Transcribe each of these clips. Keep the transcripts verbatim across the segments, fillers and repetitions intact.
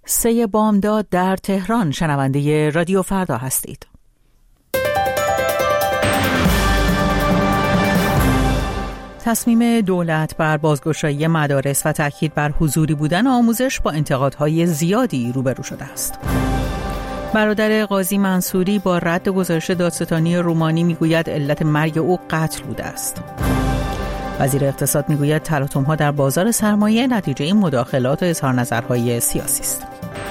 سه بامداد در تهران. شنونده رادیو فردا هستید. تصمیم دولت بر بازگشایی مدارس و تاکید بر حضوری بودن آموزش با انتقادهای زیادی روبرو شده است. برادر قاضی منصوری با رد گزارش دادستانی رومانی میگوید علت مرگ او قتل بوده است. وزیر اقتصاد میگوید تلاطم‌ها در بازار سرمایه نتیجه این مداخلات و اظهار نظرهای سیاسی است.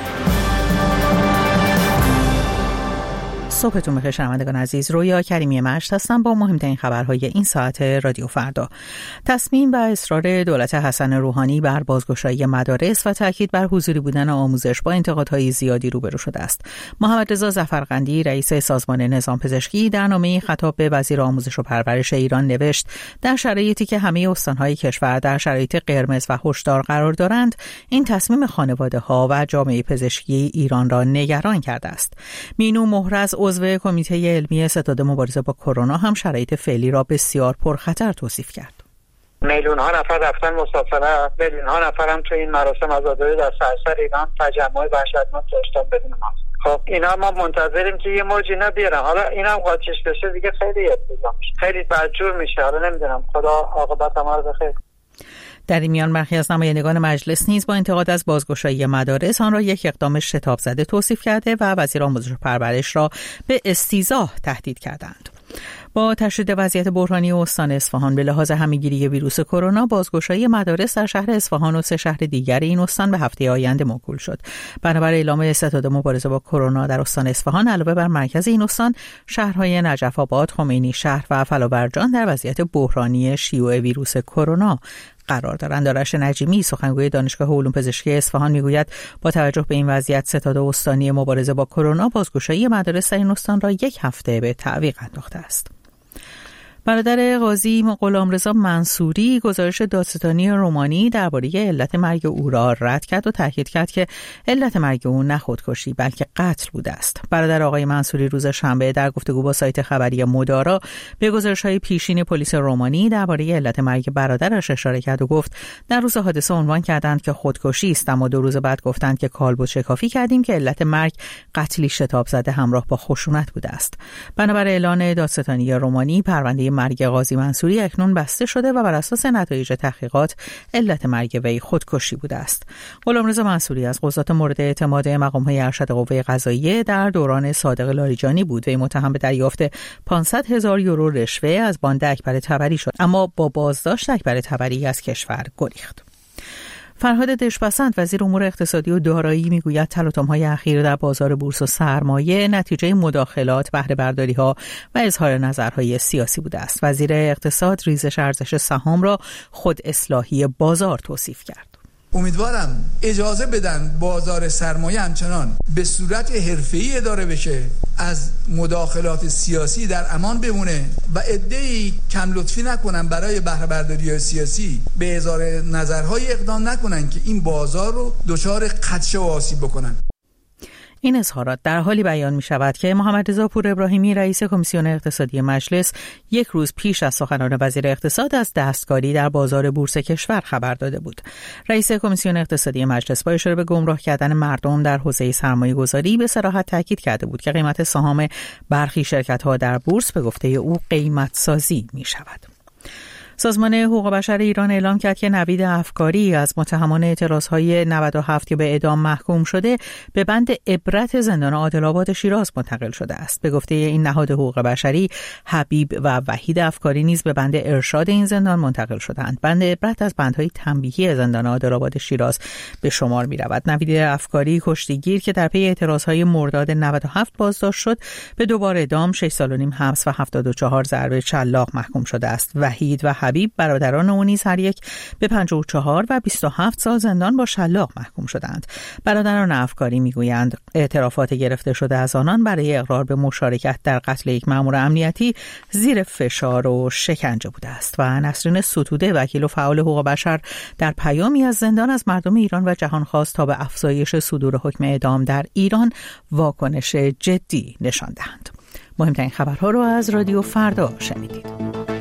صبحتون بخیر شنوندگان عزیز. رویا کریمی مشت هستم با مهمترین خبرهای این ساعت رادیو فردا. تصمیم و اصرار دولت حسن روحانی بر بازگشایی مدارس و تاکید بر حضوری بودن آموزش با انتقادهای زیادی روبرو شده است. محمد رضا ظفرقندی رئیس سازمان نظام پزشکی در نامه‌ای خطاب به وزیر آموزش و پرورش ایران نوشت در شرایطی که همه استان‌های کشور در شرایط قرمز و هشدار قرار دارند، این تصمیم خانواده‌ها و جامعه پزشکی ایران را نگران کرده است. مینو مهرز عضو کمیته علمی ستاد مبارزه با کرونا هم شرایط فعلی را بسیار پرخطر توصیف کرد. میلیون ها نفر رفتن مسافرت، میلیون ها نفر هم تو این مراسم عزاداری در سراسر ایران تجمع وحشتناک داشتن بدون ماسک. خب اینا ما منتظریم که یه موج اینا بیارن. حالا اینا هم قاچش بشه دیگه خیلی افتضاح میشه، خیلی بدجور میشه. حالا نمیدونم، خدا عاقبت ما رو بخیر. در این میان برخی از نمایندگان مجلس نیز با انتقاد از بازگشایی مدارس آن را یک اقدام شتاب زده توصیف کرده و وزیر آموزش و پرورش را به استیضاح تهدید کردند. با تشدید وضعیت بحرانی استان اصفهان به لحاظ همه‌گیری ویروس کرونا، بازگشایی مدارس در شهر اصفهان و سه شهر دیگر این استان به هفته آینده موکول شد. بنابر اعلام ستاد مبارزه با کرونا در استان اصفهان، علاوه بر مرکز این استان، شهرهای نجف آباد، خمینی شهر و فلاورجان در وضعیت بحرانی شیوع ویروس کرونا قرار دارند. آرش نجیمی سخنگوی دانشگاه علوم پزشکی اصفهان میگوید با توجه به این وضعیت، ستاد استانی مبارزه با کرونا بازگشایی مدارس در این استان را یک هفته به تعویق انداخته است. برادر قاضی غلامرضا منصوری گزارش دادستانی رومانی درباره علت مرگ او را رد کرد و تاکید کرد که علت مرگ او نه خودکشی بلکه قتل بوده است. برادر آقای منصوری روز شنبه در گفتگو با سایت خبری مدارا به گزارش‌های پیشین پلیس رومانی درباره علت مرگ برادرش اشاره کرد و گفت در روز حادثه عنوان کردند که خودکشی است، اما دو روز بعد گفتند که کالبد شکافی کردیم که علت مرگ قتلی شتاب زده همراه با خشونت بوده است. بنابر اعلان دادستانی رومانی، پرونده مرگ قاضی منصوری اکنون بسته شده و بر اساس نتایج تحقیقات علت مرگ وی خودکشی بوده است. غلامرضا منصوری از قضات مورد اعتماد مقام‌های ارشد قوه قضاییه در دوران صادق لاریجانی بود. وی متهم به دریافت پانصد هزار یورو رشوه از باند اکبر طبری شد، اما با بازداشت اکبر طبری از کشور گریخت. فرهاد دشپسند وزیر امور اقتصادی و دارایی میگوید تلاطم‌های اخیر در بازار بورس و سرمایه نتیجه مداخلات، بهره برداری‌ها و اظهار نظرهای سیاسی بوده است. وزیر اقتصاد ریزش ارزش سهام را خود اصلاحی بازار توصیف کرد. امیدوارم اجازه بدن بازار سرمایه همچنان به صورت حرفه‌ای اداره بشه، از مداخلات سیاسی در امان بمونه و عده‌ای کم لطفی نکنن برای بهره برداری سیاسی به اظهار نظرهای اقدام نکنن که این بازار رو دچار خدشه و آسیب بکنن. این اظهارات در حالی بیان می شود که محمد رضا پور ابراهیمی رئیس کمیسیون اقتصادی مجلس یک روز پیش از سخنان وزیر اقتصاد از دستکاری در بازار بورس کشور خبر داده بود. رئیس کمیسیون اقتصادی مجلس با اشاره به گمراه کردن مردم در حوزه سرمایه گذاری به صراحت تاکید کرده بود که قیمت سهام برخی شرکت‌ها در بورس به گفته او قیمت سازی می شود. سازمان حقوق بشر ایران اعلام کرد که نوید افکاری از متهمان اعتراضهای نود و هفت که به اعدام محکوم شده به بند عبرت زندان عادل‌آباد شیراز منتقل شده است. به گفته این نهاد حقوق بشری، حبیب و وحید افکاری نیز به بند ارشاد این زندان منتقل شدند. بند عبرت از بندهای تنبیهی زندان عادل‌آباد شیراز به شمار می‌رود. نوید افکاری کشتیگیر که در پی اعتراضهای مرداد نود و هفت بازداشت شد، به دوباره اعدام، شش سال و نیم حبس و هفتاد و چهار ضربه چلاق محکوم شده است. وحید و حبیب برادران او نیز هر یک به پنجاه و چهار و بیست و هفت سال زندان با شلاق محکوم شدند. برادران افکاری میگویند اعترافات گرفته شده از آنان برای اقرار به مشارکت در قتل یک مأمور امنیتی زیر فشار و شکنجه بوده است. و نسرین ستوده وکیل و فعال حقوق بشر در پیامی از زندان از مردم ایران و جهان خواست تا به افزایش صدور حکم اعدام در ایران واکنش جدی نشان دهند. مهمترین خبرها رو از رادیو فردا شنیدید.